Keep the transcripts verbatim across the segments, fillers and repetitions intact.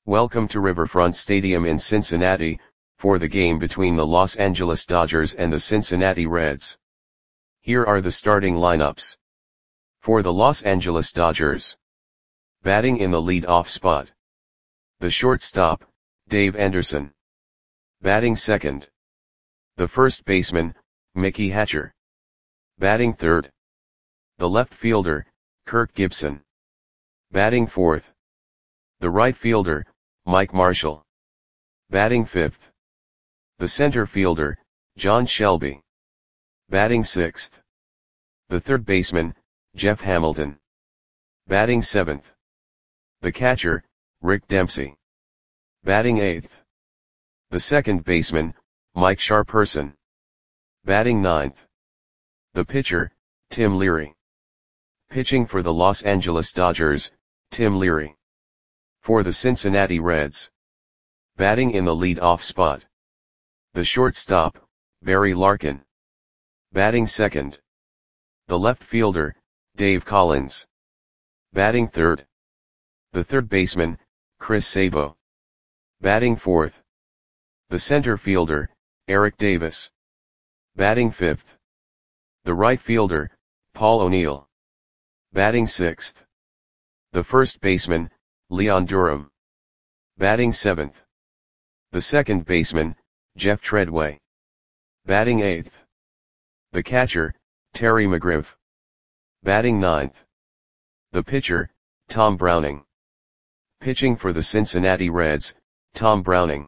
Welcome to Riverfront Stadium in Cincinnati, for the game between the Los Angeles Dodgers and the Cincinnati Reds. Here are the starting lineups. For the Los Angeles Dodgers. Batting in the lead-off spot. The shortstop, Dave Anderson. Batting second. The first baseman, Mickey Hatcher. Batting third. The left fielder, Kirk Gibson. Batting fourth. The right fielder, Mike Marshall. Batting fifth. The center fielder, John Shelby. Batting sixth. The third baseman, Jeff Hamilton. Batting seventh. The catcher, Rick Dempsey. Batting eighth. The second baseman, Mike Sharperson. Batting ninth. The pitcher, Tim Leary. Pitching for the Los Angeles Dodgers, Tim Leary. For the Cincinnati Reds. Batting in the lead-off spot. The shortstop, Barry Larkin. Batting second. The left fielder, Dave Collins. Batting third. The third baseman, Chris Sabo. Batting fourth. The center fielder, Eric Davis. Batting fifth. The right fielder, Paul O'Neill. Batting sixth. The first baseman, Leon Durham. Batting seventh. The second baseman, Jeff Treadway. Batting eighth. The catcher, Terry McGriff. Batting ninth. The pitcher, Tom Browning. Pitching for the Cincinnati Reds, Tom Browning.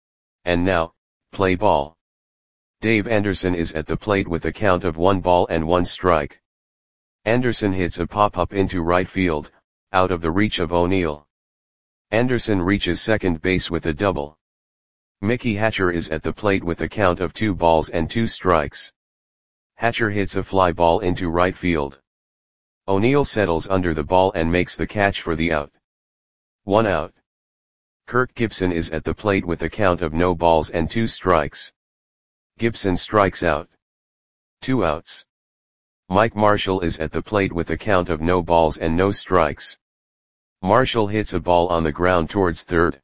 And now, play ball. Dave Anderson is at the plate with a count of one ball and one strike. Anderson hits a pop-up into right field, out of the reach of O'Neill. Anderson reaches second base with a double. Mickey Hatcher is at the plate with a count of two balls and two strikes. Hatcher hits a fly ball into right field. O'Neill settles under the ball and makes the catch for the out. One out. Kirk Gibson is at the plate with a count of no balls and two strikes. Gibson strikes out. Two outs. Mike Marshall is at the plate with a count of no balls and no strikes. Marshall hits a ball on the ground towards third.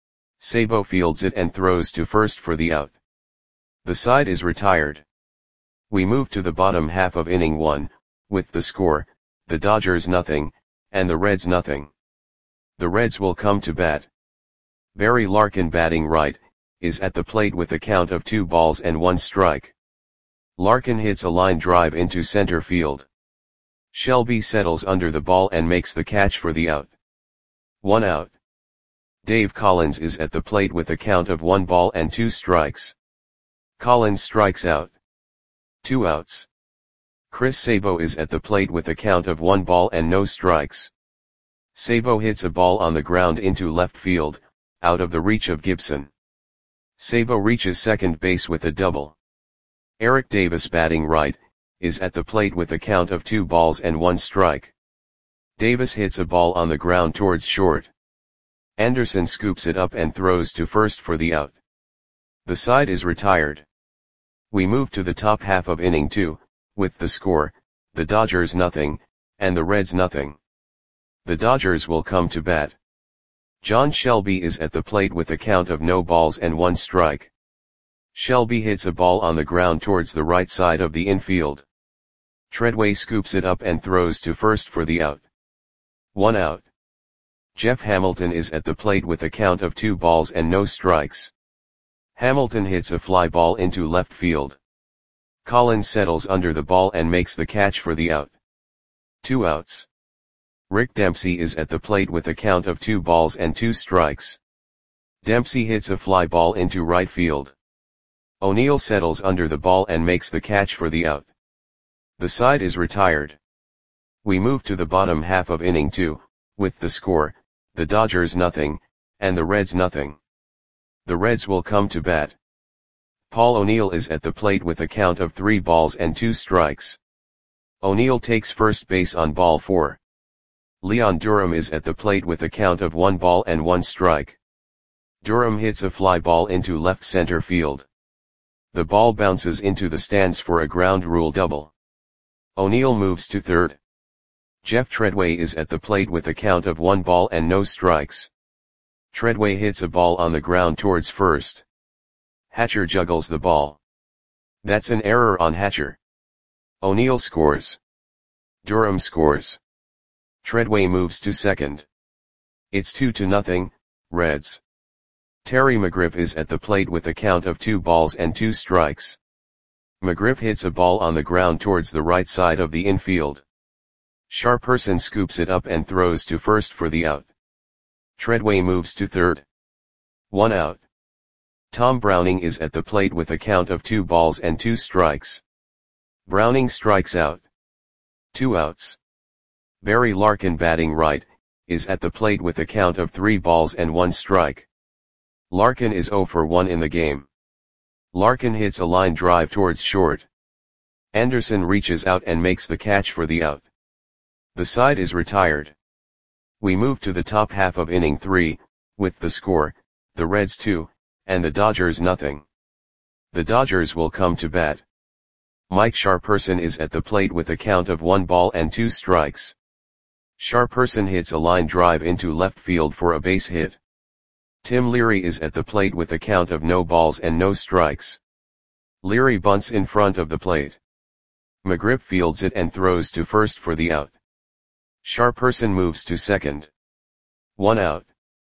Sabo fields it and throws to first for the out. The side is retired. We move to the bottom half of inning one, with the score, the Dodgers nothing, and the Reds nothing. The Reds will come to bat. Barry Larkin batting right, is at the plate with a count of two balls and one strike. Larkin hits a line drive into center field. Shelby settles under the ball and makes the catch for the out. One out. Dave Collins is at the plate with a count of one ball and two strikes. Collins strikes out. Two outs. Chris Sabo is at the plate with a count of one ball and no strikes. Sabo hits a ball on the ground into left field, out of the reach of Gibson. Sabo reaches second base with a double. Eric Davis batting right, is at the plate with a count of two balls and one strike. Davis hits a ball on the ground towards short. Anderson scoops it up and throws to first for the out. The side is retired. We move to the top half of inning two, with the score, the Dodgers nothing, and the Reds nothing. The Dodgers will come to bat. John Shelby is at the plate with a count of no balls and one strike. Shelby hits a ball on the ground towards the right side of the infield. Treadway scoops it up and throws to first for the out. One out. Jeff Hamilton is at the plate with a count of two balls and no strikes. Hamilton hits a fly ball into left field. Collins settles under the ball and makes the catch for the out. Two outs. Rick Dempsey is at the plate with a count of two balls and two strikes. Dempsey hits a fly ball into right field. O'Neill settles under the ball and makes the catch for the out. The side is retired. We move to the bottom half of inning two, with the score, the Dodgers nothing, and the Reds nothing. The Reds will come to bat. Paul O'Neill is at the plate with a count of three balls and two strikes. O'Neill takes first base on ball four. Leon Durham is at the plate with a count of one ball and one strike. Durham hits a fly ball into left center field. The ball bounces into the stands for a ground rule double. O'Neill moves to third. Jeff Treadway is at the plate with a count of one ball and no strikes. Treadway hits a ball on the ground towards first. Hatcher juggles the ball. That's an error on Hatcher. O'Neill scores. Durham scores. Treadway moves to second. It's two to nothing, Reds. Terry McGriff is at the plate with a count of two balls and two strikes. McGriff hits a ball on the ground towards the right side of the infield. Sharperson scoops it up and throws to first for the out. Treadway moves to third. One out. Tom Browning is at the plate with a count of two balls and two strikes. Browning strikes out. Two outs. Barry Larkin, batting right, is at the plate with a count of three balls and one strike. Larkin is oh for one in the game. Larkin hits a line drive towards short. Anderson reaches out and makes the catch for the out. The side is retired. We move to the top half of inning three, with the score, the Reds two, and the Dodgers nothing. The Dodgers will come to bat. Mike Sharperson is at the plate with a count of one ball and two strikes. Sharperson hits a line drive into left field for a base hit. Tim Leary is at the plate with a count of no balls and no strikes. Leary bunts in front of the plate. McGriff fields it and throws to first for the out. Sharperson moves to second. One out.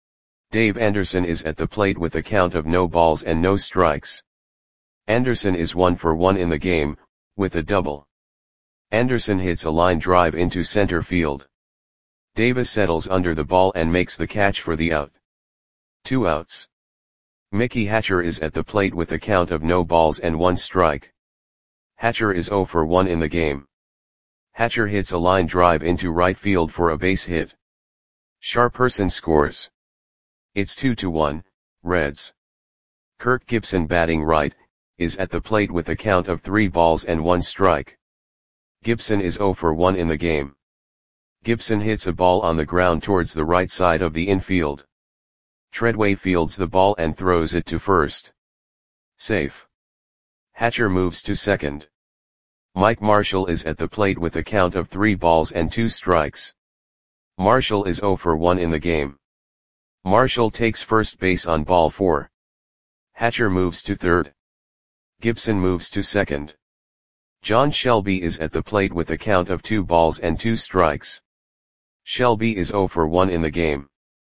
Dave Anderson is at the plate with a count of no balls and no strikes. Anderson is one for one in the game, with a double. Anderson hits a line drive into center field. Davis settles under the ball and makes the catch for the out. Two outs. Mickey Hatcher is at the plate with a count of no balls and one strike. Hatcher is oh for one in the game. Hatcher hits a line drive into right field for a base hit. Sharperson scores. It's two to one, Reds. Kirk Gibson, batting right, is at the plate with a count of three balls and one strike. Gibson is oh for one in the game. Gibson hits a ball on the ground towards the right side of the infield. Treadway fields the ball and throws it to first. Safe. Hatcher moves to second. Mike Marshall is at the plate with a count of three balls and two strikes. Marshall is oh for one in the game. Marshall takes first base on ball four. Hatcher moves to third. Gibson moves to second. John Shelby is at the plate with a count of two balls and two strikes. Shelby is oh for one in the game.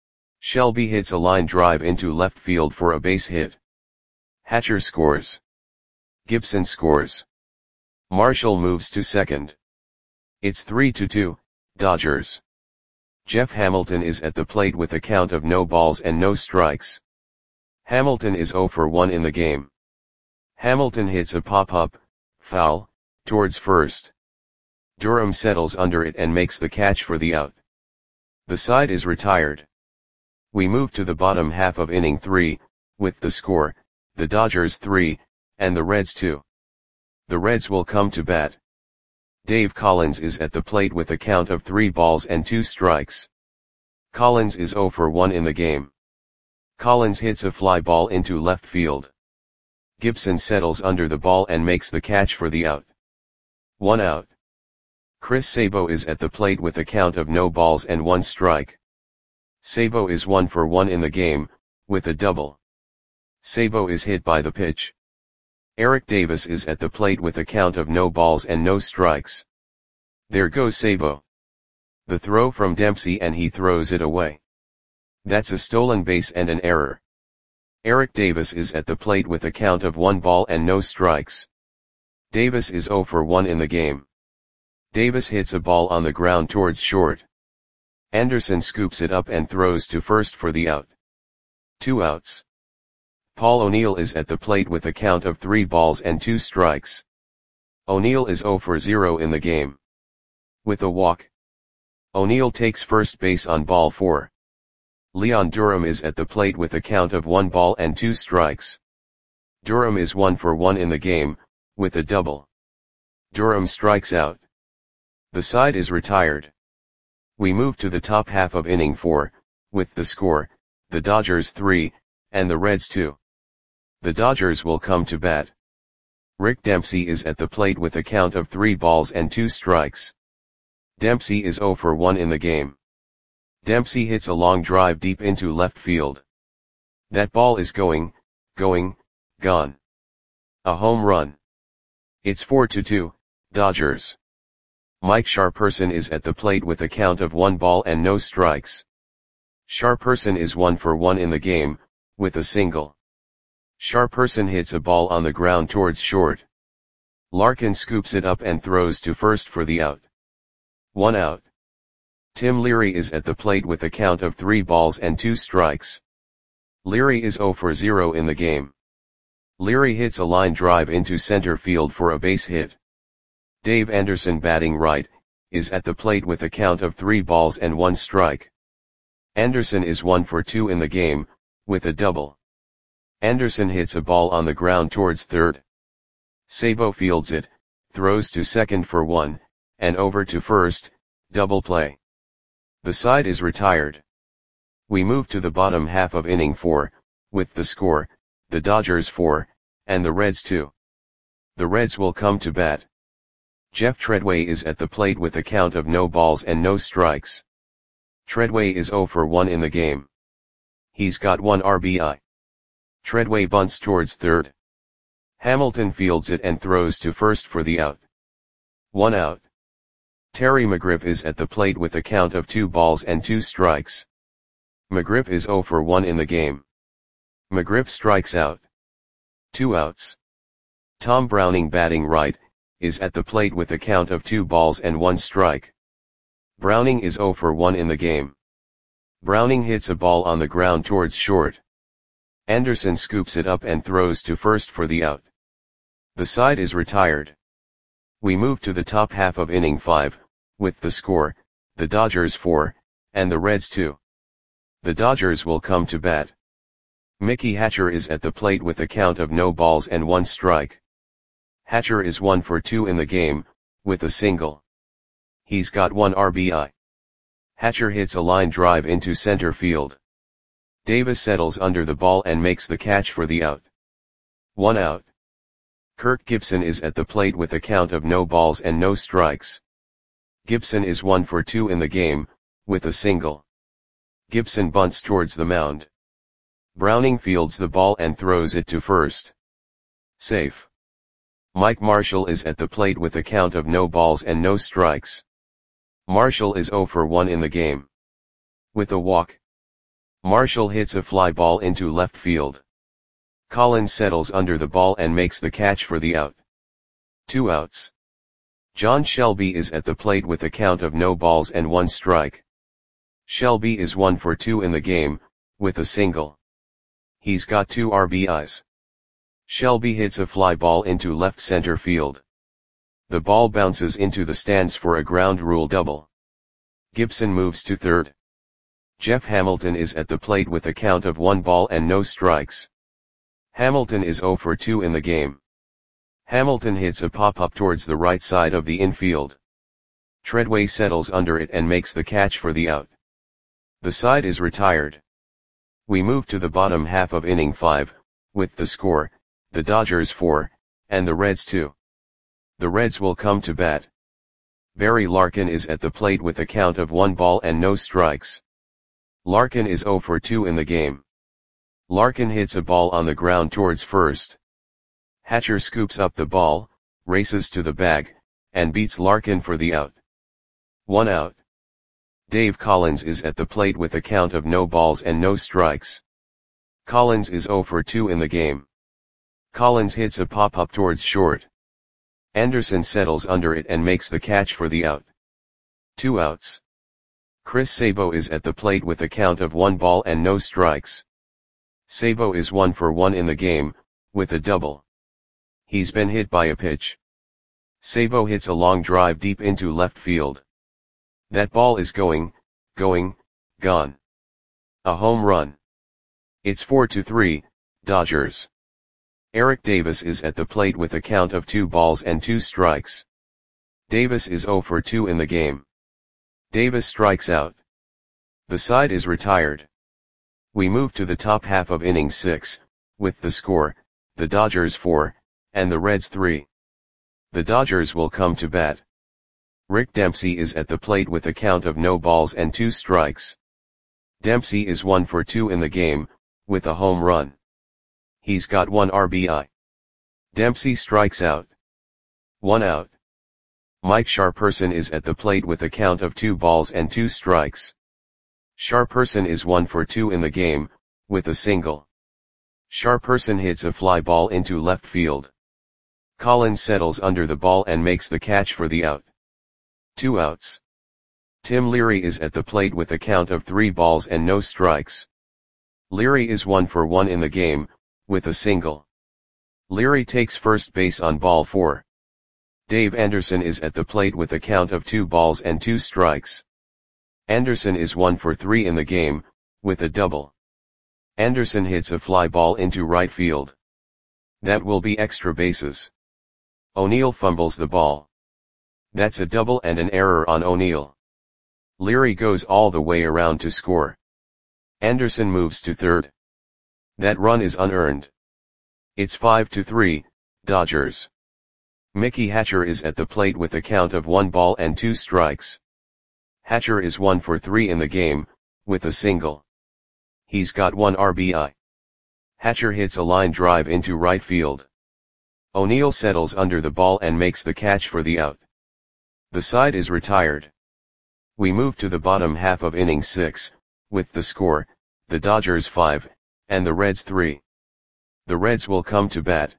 Shelby hits a line drive into left field for a base hit. Hatcher scores. Gibson scores. Marshall moves to second. It's three to two, Dodgers. Jeff Hamilton is at the plate with a count of no balls and no strikes. Hamilton is oh for one in the game. Hamilton hits a pop-up, foul, towards first. Durham settles under it and makes the catch for the out. The side is retired. We move to the bottom half of inning three, with the score, the Dodgers three, and the Reds two. The Reds will come to bat. Dave Collins is at the plate with a count of three balls and two strikes. Collins is oh for one in the game. Collins hits a fly ball into left field. Gibson settles under the ball and makes the catch for the out. One out. Chris Sabo is at the plate with a count of no balls and one strike. Sabo is one for one in the game, with a double. Sabo is hit by the pitch. Eric Davis is at the plate with a count of no balls and no strikes. There goes Sabo. The throw from Dempsey and he throws it away. That's a stolen base and an error. Eric Davis is at the plate with a count of one ball and no strikes. Davis is oh for one in the game. Davis hits a ball on the ground towards short. Anderson scoops it up and throws to first for the out. Two outs. Paul O'Neill is at the plate with a count of three balls and two strikes. O'Neill is oh for zero in the game. With a walk. O'Neill takes first base on ball four. Leon Durham is at the plate with a count of one ball and two strikes. Durham is one for one in the game, with a double. Durham strikes out. The side is retired. We move to the top half of inning four, with the score, the Dodgers three, and the Reds two. The Dodgers will come to bat. Rick Dempsey is at the plate with a count of three balls and two strikes. Dempsey is oh for one in the game. Dempsey hits a long drive deep into left field. That ball is going, going, gone. A home run. It's four to two, Dodgers. Mike Sharperson is at the plate with a count of one ball and no strikes. Sharperson is one for one in the game, with a single. Sharperson hits a ball on the ground towards short. Larkin scoops it up and throws to first for the out. One out. Tim Leary is at the plate with a count of three balls and two strikes. Leary is zero for zero in the game. Leary hits a line drive into center field for a base hit. Dave Anderson, batting right, is at the plate with a count of three balls and one strike. Anderson is one for two in the game, with a double. Anderson hits a ball on the ground towards third. Sabo fields it, throws to second for one, and over to first, double play. The side is retired. We move to the bottom half of inning four, with the score, the Dodgers four, and the Reds two. The Reds will come to bat. Jeff Treadway is at the plate with a count of no balls and no strikes. Treadway is zero for one in the game. He's got one R B I. Treadway bunts towards third. Hamilton fields it and throws to first for the out. One out. Terry McGriff is at the plate with a count of two balls and two strikes. McGriff is zero for one in the game. McGriff strikes out. Two outs. Tom Browning, batting right, is at the plate with a count of two balls and one strike. Browning is zero for one in the game. Browning hits a ball on the ground towards short. Anderson scoops it up and throws to first for the out. The side is retired. We move to the top half of inning five, with the score, the Dodgers four, and the Reds two. The Dodgers will come to bat. Mickey Hatcher is at the plate with a count of no balls and one strike. Hatcher is one for two in the game, with a single. He's got one R B I. Hatcher hits a line drive into center field. Davis settles under the ball and makes the catch for the out. One out. Kirk Gibson is at the plate with a count of no balls and no strikes. Gibson is one for two in the game, with a single. Gibson bunts towards the mound. Browning fields the ball and throws it to first. Safe. Mike Marshall is at the plate with a count of no balls and no strikes. Marshall is zero for one in the game. With a walk. Marshall hits a fly ball into left field. Collins settles under the ball and makes the catch for the out. Two outs. John Shelby is at the plate with a count of no balls and one strike. Shelby is one for two in the game, with a single. He's got two R B Is. Shelby hits a fly ball into left center field. The ball bounces into the stands for a ground rule double. Gibson moves to third. Jeff Hamilton is at the plate with a count of one ball and no strikes. Hamilton is zero for two in the game. Hamilton hits a pop-up towards the right side of the infield. Treadway settles under it and makes the catch for the out. The side is retired. We move to the bottom half of inning five, with the score, the Dodgers four, and the Reds two. The Reds will come to bat. Barry Larkin is at the plate with a count of one ball and no strikes. Larkin is zero for two in the game. Larkin hits a ball on the ground towards first. Hatcher scoops up the ball, races to the bag, and beats Larkin for the out. One out. Dave Collins is at the plate with a count of no balls and no strikes. Collins is zero for two in the game. Collins hits a pop-up towards short. Anderson settles under it and makes the catch for the out. Two outs. Chris Sabo is at the plate with a count of one ball and no strikes. Sabo is one for one in the game, with a double. He's been hit by a pitch. Sabo hits a long drive deep into left field. That ball is going, going, gone. A home run. It's four to three, Dodgers. Eric Davis is at the plate with a count of two balls and two strikes. Davis is zero for two in the game. Davis strikes out. The side is retired. We move to the top half of inning six, with the score, the Dodgers four, and the Reds three. The Dodgers will come to bat. Rick Dempsey is at the plate with a count of no balls and two strikes. Dempsey is one for two in the game, with a home run. He's got one R B I. Dempsey strikes out. One out. Mike Sharperson is at the plate with a count of two balls and two strikes. Sharperson is one for two in the game, with a single. Sharperson hits a fly ball into left field. Collins settles under the ball and makes the catch for the out. Two outs. Tim Leary is at the plate with a count of three balls and no strikes. Leary is one for one in the game, with a single. Leary takes first base on ball four. Dave Anderson is at the plate with a count of two balls and two strikes. Anderson is one for three in the game, with a double. Anderson hits a fly ball into right field. That will be extra bases. O'Neill fumbles the ball. That's a double and an error on O'Neill. Leary goes all the way around to score. Anderson moves to third. That run is unearned. It's five to three, Dodgers. Mickey Hatcher is at the plate with a count of one ball and two strikes. Hatcher is one for three in the game, with a single. He's got one R B I. Hatcher hits a line drive into right field. O'Neill settles under the ball and makes the catch for the out. The side is retired. We move to the bottom half of inning six, with the score, the Dodgers five, and the Reds three. The Reds will come to bat.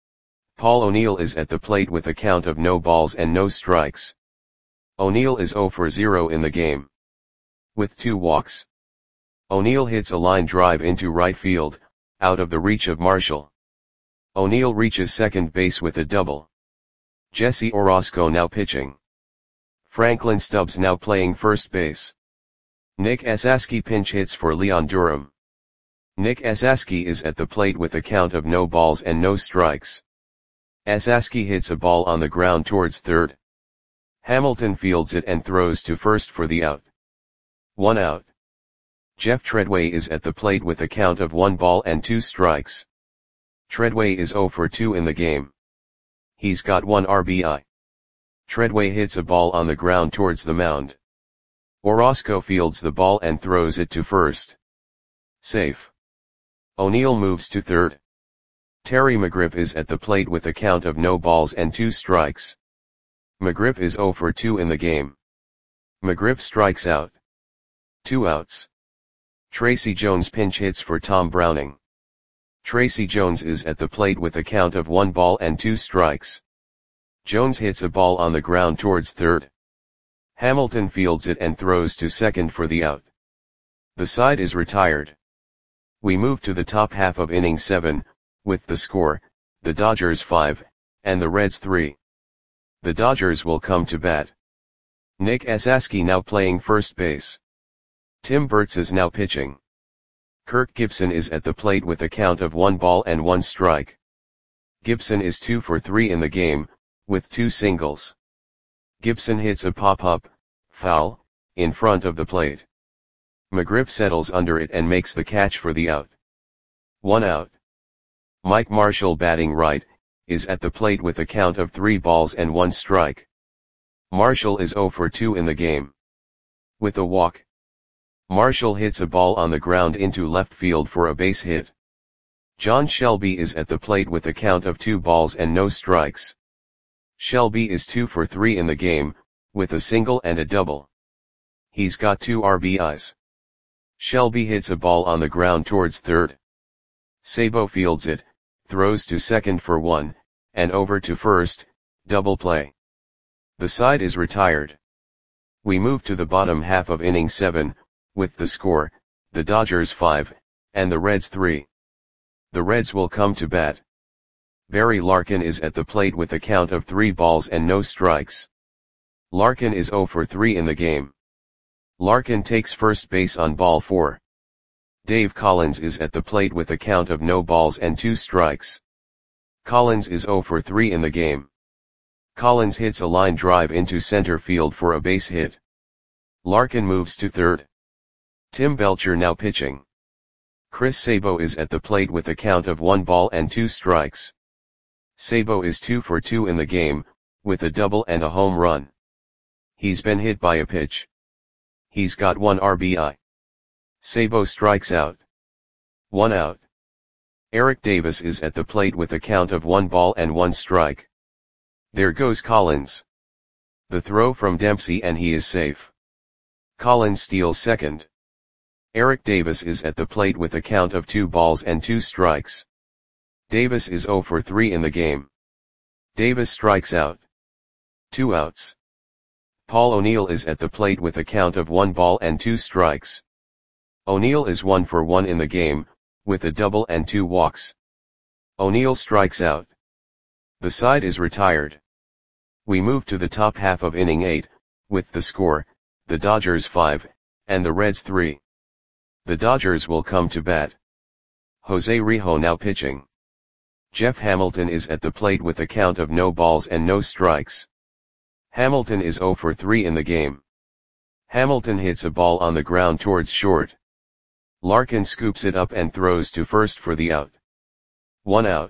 Paul O'Neill is at the plate with a count of no balls and no strikes. O'Neill is zero for zero in the game, with two walks. O'Neill hits a line drive into right field, out of the reach of Marshall. O'Neill reaches second base with a double. Jesse Orosco now pitching. Franklin Stubbs now playing first base. Nick Esaski pinch hits for Leon Durham. Nick Esaski is at the plate with a count of no balls and no strikes. Esaski hits a ball on the ground towards third. Hamilton fields it and throws to first for the out. One out. Jeff Treadway is at the plate with a count of one ball and two strikes. Treadway is zero for two in the game. He's got one R B I. Treadway hits a ball on the ground towards the mound. Orosco fields the ball and throws it to first. Safe. O'Neill moves to third. Terry McGriff is at the plate with a count of no balls and two strikes. McGriff is zero for two in the game. McGriff strikes out. Two outs. Tracy Jones pinch hits for Tom Browning. Tracy Jones is at the plate with a count of one ball and two strikes. Jones hits a ball on the ground towards third. Hamilton fields it and throws to second for the out. The side is retired. We move to the top half of inning seven, with the score, the Dodgers five, and the Reds three. The Dodgers will come to bat. Nick Esaski now playing first base. Tim Burtz is now pitching. Kirk Gibson is at the plate with a count of one ball and one strike. Gibson is two for three in the game, with two singles. Gibson hits a pop-up, foul, in front of the plate. McGriff settles under it and makes the catch for the out. One out. Mike Marshall batting right, is at the plate with a count of three balls and one strike. Marshall is zero for two in the game, with a walk. Marshall hits a ball on the ground into left field for a base hit. John Shelby is at the plate with a count of two balls and no strikes. Shelby is two for three in the game, with a single and a double. He's got two R B Is. Shelby hits a ball on the ground towards third. Sabo fields it, throws to second for one, and over to first, double play. The side is retired. We move to the bottom half of inning seven, with the score, the Dodgers five, and the Reds three. The Reds will come to bat. Barry Larkin is at the plate with a count of three balls and no strikes. Larkin is zero for three in the game. Larkin takes first base on ball four. Dave Collins is at the plate with a count of no balls and two strikes. Collins is zero for three in the game. Collins hits a line drive into center field for a base hit. Larkin moves to third. Tim Belcher now pitching. Chris Sabo is at the plate with a count of one ball and two strikes. Sabo is two for two in the game, with a double and a home run. He's been hit by a pitch. He's got one R B I. Sabo strikes out. One out. Eric Davis is at the plate with a count of one ball and one strike. There goes Collins. The throw from Dempsey and he is safe. Collins steals second. Eric Davis is at the plate with a count of two balls and two strikes. Davis is zero for three in the game. Davis strikes out. Two outs. Paul O'Neill is at the plate with a count of one ball and two strikes. O'Neill is one for one in the game, with a double and two walks. O'Neill strikes out. The side is retired. We move to the top half of inning eight, with the score, the Dodgers five, and the Reds three. The Dodgers will come to bat. Jose Rijo now pitching. Jeff Hamilton is at the plate with a count of no balls and no strikes. Hamilton is zero for three in the game. Hamilton hits a ball on the ground towards short. Larkin scoops it up and throws to first for the out. One out.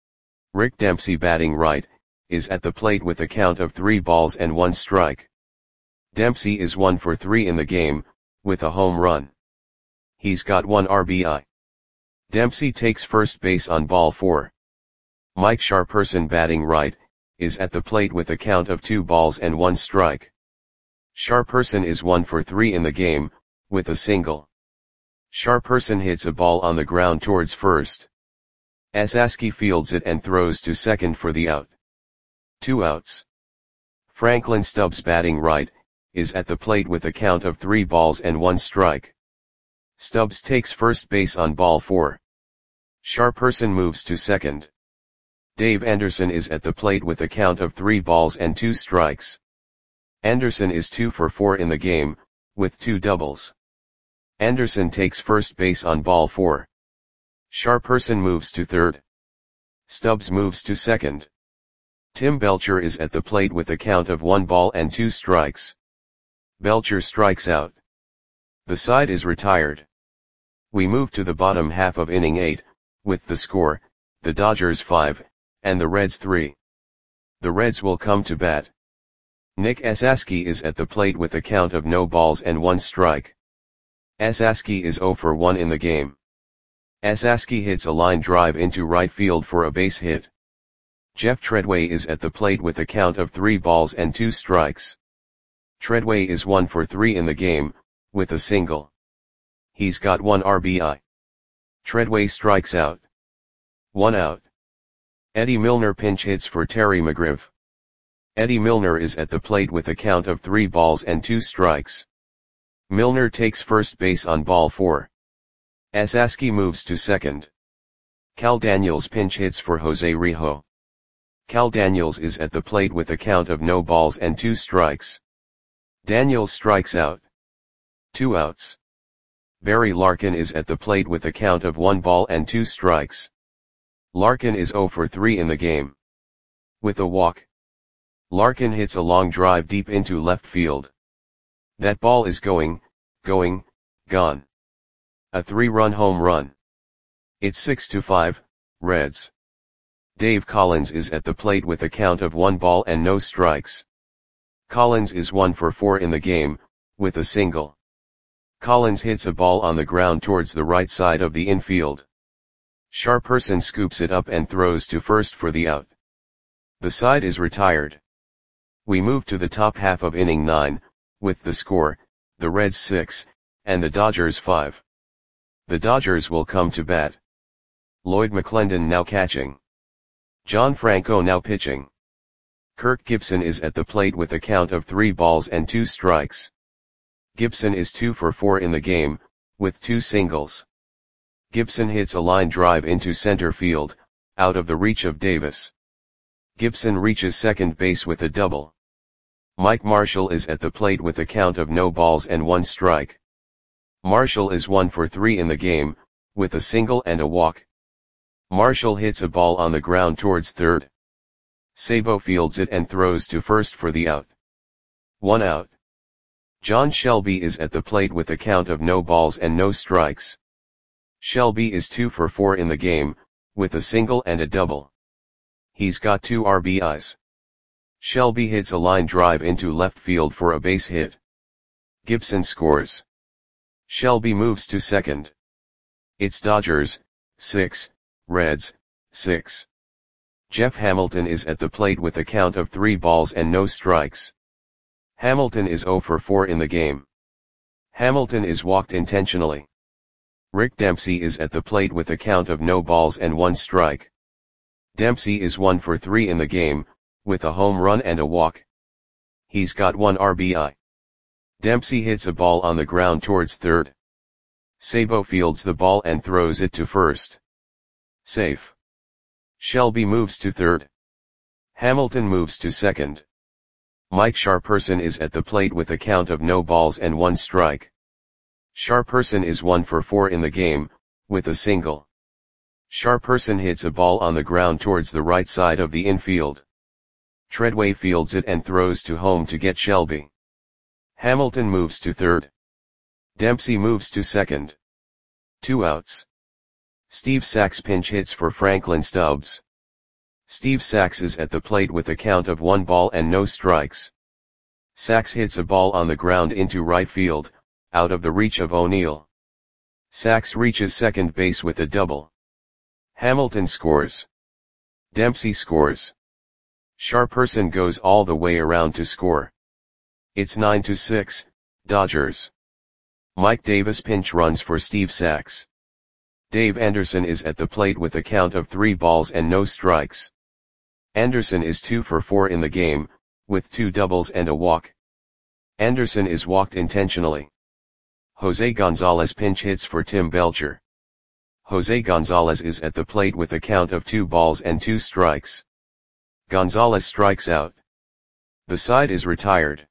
Rick Dempsey, batting right, is at the plate with a count of three balls and one strike. Dempsey is one for three in the game, with a home run. He's got one R B I. Dempsey takes first base on ball four. Mike Sharperson, batting right, is at the plate with a count of two balls and one strike. Sharperson is one for three in the game, with a single. Sharperson hits a ball on the ground towards first. Asaski fields it and throws to second for the out. Two outs. Franklin Stubbs, batting right, is at the plate with a count of three balls and one strike. Stubbs takes first base on ball four. Sharperson moves to second. Dave Anderson is at the plate with a count of three balls and two strikes. Anderson is two for four in the game, with two doubles. Anderson takes first base on ball four. Sharperson moves to third. Stubbs moves to second. Tim Belcher is at the plate with a count of one ball and two strikes. Belcher strikes out. The side is retired. We move to the bottom half of inning eight, with the score, the Dodgers five, and the Reds three. The Reds will come to bat. Nick Asaski is at the plate with a count of no balls and one strike. Asaski is zero for one in the game. Asaski hits a line drive into right field for a base hit. Jeff Treadway is at the plate with a count of three balls and two strikes. Treadway is one for three in the game, with a single. He's got one R B I. Treadway strikes out. One out. Eddie Milner pinch hits for Terry McGriff. Eddie Milner is at the plate with a count of three balls and two strikes. Milner takes first base on ball four. Asaski moves to second. Cal Daniels pinch hits for Jose Rijo. Cal Daniels is at the plate with a count of no balls and two strikes. Daniels strikes out. Two outs. Barry Larkin is at the plate with a count of one ball and two strikes. Larkin is zero for three in the game. With a walk. Larkin hits a long drive deep into left field. That ball is going, going, gone. A three-run home run. It's six to five, Reds. Dave Collins is at the plate with a count of one ball and no strikes. Collins is one for four in the game, with a single. Collins hits a ball on the ground towards the right side of the infield. Sharperson scoops it up and throws to first for the out. The side is retired. We move to the top half of inning nine, with the score, the Reds six, and the Dodgers five. The Dodgers will come to bat. Lloyd McClendon now catching. John Franco now pitching. Kirk Gibson is at the plate with a count of three balls and two strikes. Gibson is two for four in the game, with two singles. Gibson hits a line drive into center field, out of the reach of Davis. Gibson reaches second base with a double. Mike Marshall is at the plate with a count of no balls and one strike. Marshall is one for three in the game, with a single and a walk. Marshall hits a ball on the ground towards third. Sabo fields it and throws to first for the out. One out. John Shelby is at the plate with a count of no balls and no strikes. Shelby is two for four in the game, with a single and a double. He's got two R B Is. Shelby hits a line drive into left field for a base hit. Gibson scores. Shelby moves to second. It's Dodgers, six, Reds, six. Jeff Hamilton is at the plate with a count of three balls and no strikes. Hamilton is zero for four in the game. Hamilton is walked intentionally. Rick Dempsey is at the plate with a count of no balls and one strike. Dempsey is one for three in the game, with a home run and a walk. He's got one R B I. Dempsey hits a ball on the ground towards third. Sabo fields the ball and throws it to first. Safe. Shelby moves to third. Hamilton moves to second. Mike Sharperson is at the plate with a count of no balls and one strike. Sharperson is one for four in the game, with a single. Sharperson hits a ball on the ground towards the right side of the infield. Treadway fields it and throws to home to get Shelby. Hamilton moves to third. Dempsey moves to second. Two outs. Steve Sax pinch hits for Franklin Stubbs. Steve Sax is at the plate with a count of one ball and no strikes. Sax hits a ball on the ground into right field, out of the reach of O'Neill. Sax reaches second base with a double. Hamilton scores. Dempsey scores. Sharperson goes all the way around to score. It's nine to six, Dodgers. Mike Davis pinch runs for Steve Sax. Dave Anderson is at the plate with a count of three balls and no strikes. Anderson is two for four in the game, with two doubles and a walk. Anderson is walked intentionally. Jose Gonzalez pinch hits for Tim Belcher. Jose Gonzalez is at the plate with a count of two balls and two strikes. Gonzalez strikes out. The side is retired.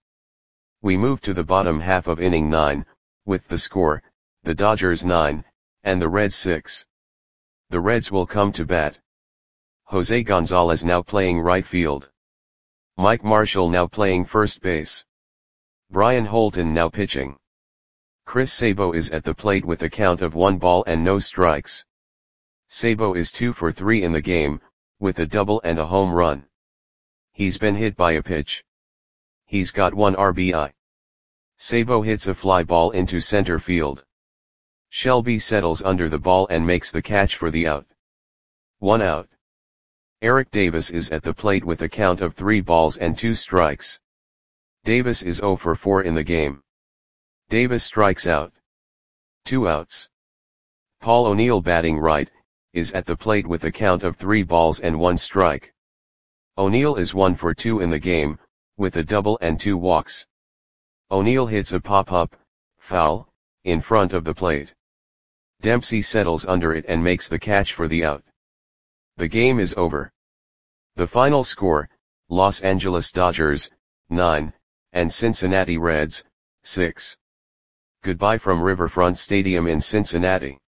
We move to the bottom half of inning nine, with the score, the Dodgers nine, and the Reds six. The Reds will come to bat. Jose Gonzalez now playing right field. Mike Marshall now playing first base. Brian Holton now pitching. Chris Sabo is at the plate with a count of one ball and no strikes. Sabo is two for three in the game, with a double and a home run. He's been hit by a pitch. He's got one R B I. Sabo hits a fly ball into center field. Shelby settles under the ball and makes the catch for the out. One out. Eric Davis is at the plate with a count of three balls and two strikes. Davis is zero for four in the game. Davis strikes out. Two outs. Paul O'Neill batting right, is at the plate with a count of three balls and one strike. O'Neill is one for two in the game, with a double and two walks. O'Neill hits a pop-up, foul, in front of the plate. Dempsey settles under it and makes the catch for the out. The game is over. The final score, Los Angeles Dodgers, nine, and Cincinnati Reds, six. Goodbye from Riverfront Stadium in Cincinnati.